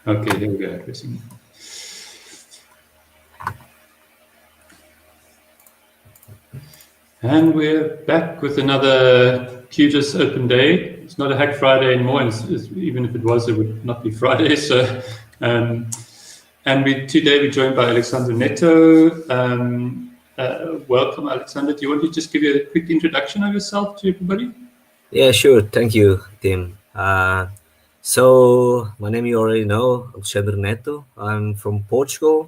Okay, there we go. Pressing. And we're back with another QGIS Open Day. It's not a Hack Friday anymore, and even if it was, it would not be Friday. So, and today we're joined by Alexandre Neto. Welcome, Alexandre. Do you want to just give you a quick introduction of yourself to everybody? Yeah, sure. Thank you, Tim. So my name you already know, Alexandre Neto. I'm from Portugal.